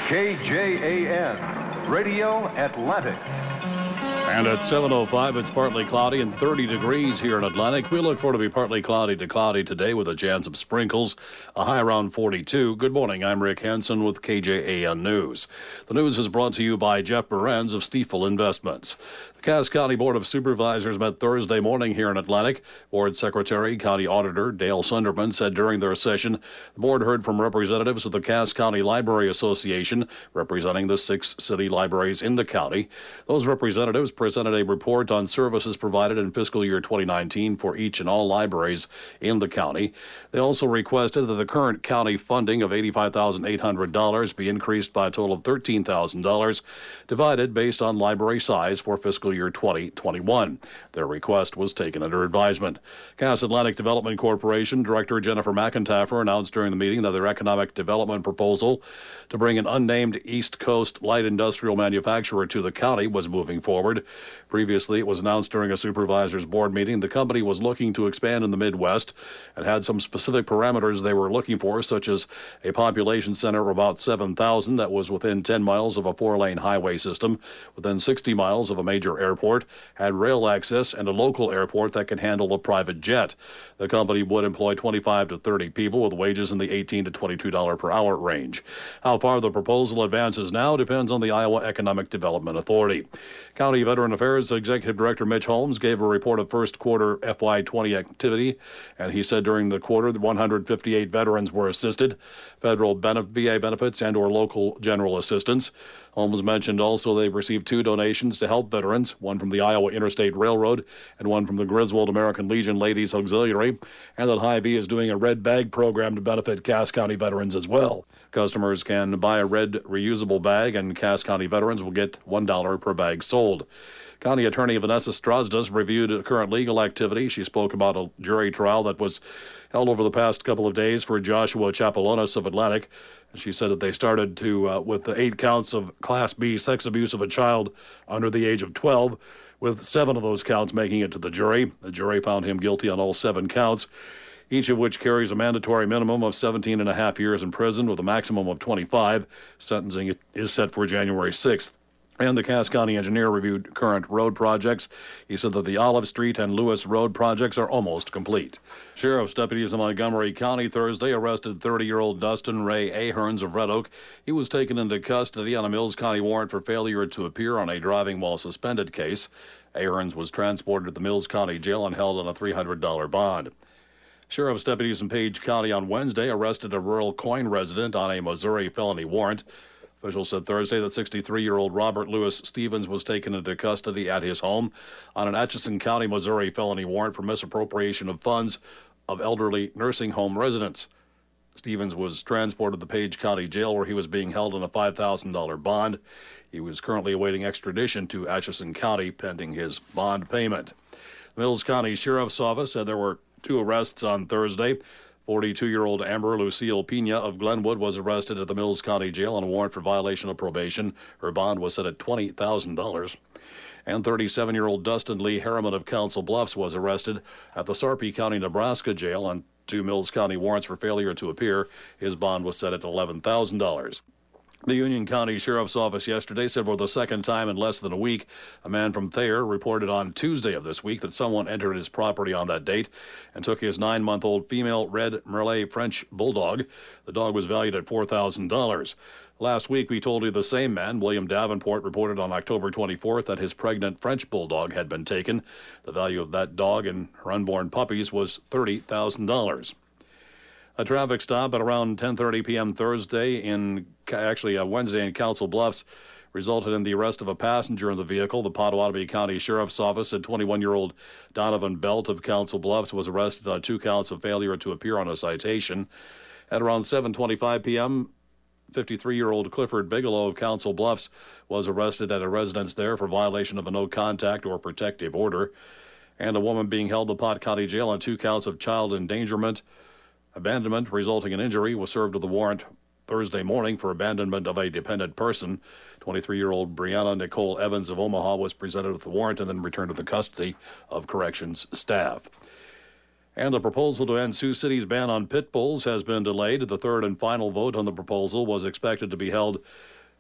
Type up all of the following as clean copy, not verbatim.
KJAN, Radio Atlantic. And at 7:05, it's partly cloudy and 30 degrees here in Atlantic. We look for to be partly cloudy to cloudy today with a chance of sprinkles, a high around 42. Good morning. I'm Rick Hansen with KJAN News. The news is brought to you by Jeff Berenz of Stiefel Investments. The Cass County Board of Supervisors met Thursday morning here in Atlantic. Board Secretary, County Auditor Dale Sunderman said during their session, the board heard from representatives of the Cass County Library Association, representing the 6 city libraries in the county. Those representatives presented a report on services provided in fiscal year 2019 for each and all libraries in the county. They also requested that the current county funding of $85,800 be increased by a total of $13,000, divided based on library size for fiscal year 2021. Their request was taken under advisement. Cass Atlantic Development Corporation Director Jennifer McIntyre announced during the meeting that their economic development proposal to bring an unnamed East Coast light industrial manufacturer to the county was moving forward. Previously, it was announced during a supervisors board meeting the company was looking to expand in the Midwest and had some specific parameters they were looking for, such as a population center of about 7,000 that was within 10 miles of a 4-lane highway system, within 60 miles of a major airport, had rail access, and a local airport that can handle a private jet. The company would employ 25 to 30 people with wages in the $18 to $22 per hour range. How far the proposal advances now depends on the Iowa Economic Development Authority. County Veteran Affairs Executive Director Mitch Holmes gave a report of first quarter FY20 activity, and he said during the quarter that 158 veterans were assisted, federal VA benefits and or local general assistance. Holmes mentioned also they received 2 donations to help veterans, one from the Iowa Interstate Railroad and one from the Griswold American Legion Ladies Auxiliary, and that Hy-Vee is doing a red bag program to benefit Cass County veterans as well. Customers can buy a red reusable bag, and Cass County veterans will get $1 per bag sold. County Attorney Vanessa Strasdas reviewed current legal activity. She spoke about a jury trial that was held over the past couple of days for Joshua Chapalonis of Atlantic. She said that they started with the 8 counts of Class B sex abuse of a child under the age of 12, with 7 of those counts making it to the jury. The jury found him guilty on all 7 counts, each of which carries a mandatory minimum of 17 and a half years in prison with a maximum of 25. Sentencing is set for January 6th. And the Cass County engineer reviewed current road projects. He said that the Olive Street and Lewis Road projects are almost complete. Sheriff's deputies in Montgomery County Thursday arrested 30-year-old Dustin Ray Ahearns of Red Oak. He was taken into custody on a Mills County warrant for failure to appear on a driving while suspended case. Ahearns was transported to the Mills County Jail and held on a $300 bond. Sheriff's deputies in Page County on Wednesday arrested a rural Coyne resident on a Missouri felony warrant. Officials said Thursday that 63-year-old Robert Louis Stevens was taken into custody at his home on an Atchison County, Missouri felony warrant for misappropriation of funds of elderly nursing home residents. Stevens was transported to the Page County Jail where he was being held on a $5,000 bond. He was currently awaiting extradition to Atchison County pending his bond payment. The Mills County Sheriff's Office said there were 2 arrests on Thursday. 42-year-old Amber Lucille Pena of Glenwood was arrested at the Mills County Jail on a warrant for violation of probation. Her bond was set at $20,000. And 37-year-old Dustin Lee Harriman of Council Bluffs was arrested at the Sarpy County, Nebraska Jail on 2 Mills County warrants for failure to appear. His bond was set at $11,000. The Union County Sheriff's Office yesterday said for the second time in less than a week, a man from Thayer reported on Tuesday of this week that someone entered his property on that date and took his 9-month-old female red Merle French bulldog. The dog was valued at $4,000. Last week, we told you the same man, William Davenport, reported on October 24th that his pregnant French bulldog had been taken. The value of that dog and her unborn puppies was $30,000. A traffic stop at around 10:30 p.m. Thursday Wednesday in Council Bluffs resulted in the arrest of a passenger in the vehicle. The Pottawatomie County Sheriff's Office said 21-year-old Donovan Belt of Council Bluffs was arrested on 2 counts of failure to appear on a citation. At around 7:25 p.m., 53-year-old Clifford Bigelow of Council Bluffs was arrested at a residence there for violation of a no-contact or protective order. And a woman being held in the Pot County Jail on 2 counts of child endangerment, abandonment resulting in injury was served with a warrant Thursday morning for abandonment of a dependent person. 23-year-old Brianna Nicole Evans of Omaha was presented with the warrant and then returned to the custody of corrections staff. And the proposal to end Sioux City's ban on pit bulls has been delayed. The third and final vote on the proposal was expected to be held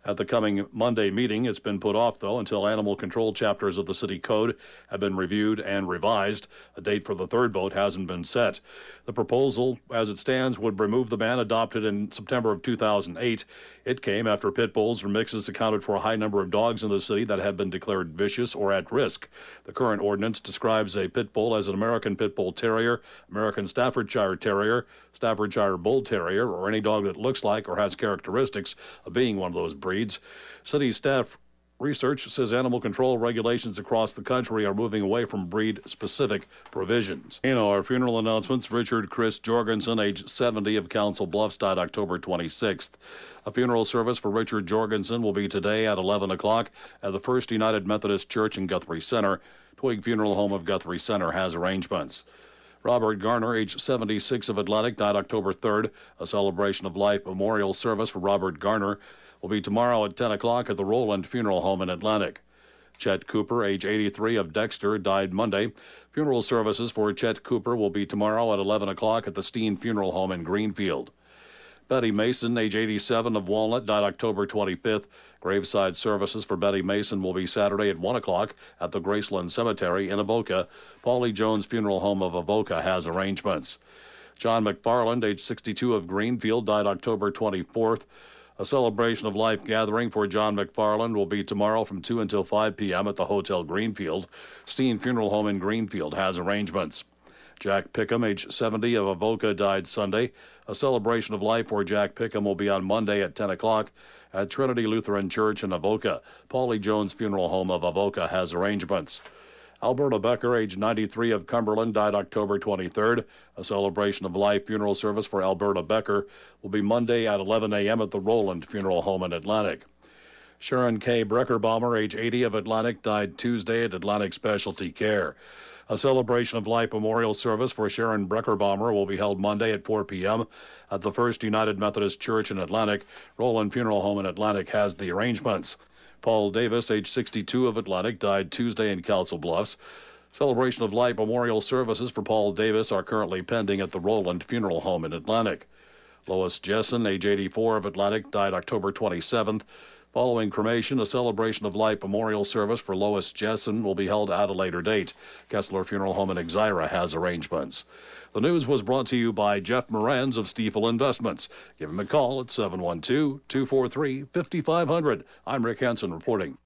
At the coming Monday meeting, it's been put off, though, until animal control chapters of the city code have been reviewed and revised. A date for the third vote hasn't been set. The proposal, as it stands, would remove the ban adopted in September of 2008. It came after pit bulls or mixes accounted for a high number of dogs in the city that had been declared vicious or at risk. The current ordinance describes a pit bull as an American Pit Bull Terrier, American Staffordshire Terrier, Staffordshire Bull Terrier, or any dog that looks like or has characteristics of being one of those breeds. City staff research says animal control regulations across the country are moving away from breed-specific provisions. In our funeral announcements, Richard Chris Jorgensen, age 70, of Council Bluffs, died October 26th. A funeral service for Richard Jorgensen will be today at 11 o'clock at the First United Methodist Church in Guthrie Center. Twig Funeral Home of Guthrie Center has arrangements. Robert Garner, age 76, of Atlantic, died October 3rd. A celebration of life memorial service for Robert Garner will be tomorrow at 10 o'clock at the Roland Funeral Home in Atlantic. Chet Cooper, age 83, of Dexter, died Monday. Funeral services for Chet Cooper will be tomorrow at 11 o'clock at the Steen Funeral Home in Greenfield. Betty Mason, age 87, of Walnut, died October 25th. Graveside services for Betty Mason will be Saturday at 1 o'clock at the Graceland Cemetery in Avoca. Paulie Jones Funeral Home of Avoca has arrangements. John McFarland, age 62, of Greenfield, died October 24th. A celebration of life gathering for John McFarland will be tomorrow from 2 until 5 p.m. at the Hotel Greenfield. Steen Funeral Home in Greenfield has arrangements. Jack Pickham, age 70, of Avoca, died Sunday. A celebration of life for Jack Pickham will be on Monday at 10 o'clock at Trinity Lutheran Church in Avoca. Paulie Jones Funeral Home of Avoca has arrangements. Alberta Becker, age 93, of Cumberland, died October 23rd. A celebration of life funeral service for Alberta Becker will be Monday at 11 a.m. at the Roland Funeral Home in Atlantic. Sharon K. Breckerbaumer, age 80, of Atlantic, died Tuesday at Atlantic Specialty Care. A celebration of life memorial service for Sharon Breckerbaumer will be held Monday at 4 p.m. at the First United Methodist Church in Atlantic. Roland Funeral Home in Atlantic has the arrangements. Paul Davis, age 62, of Atlantic, died Tuesday in Council Bluffs. Celebration of life memorial services for Paul Davis are currently pending at the Roland Funeral Home in Atlantic. Lois Jessen, age 84, of Atlantic, died October 27th. Following cremation, a celebration of life memorial service for Lois Jessen will be held at a later date. Kessler Funeral Home in Exira has arrangements. The news was brought to you by Jeff Moranz of Stiefel Investments. Give him a call at 712-243-5500. I'm Rick Hansen reporting.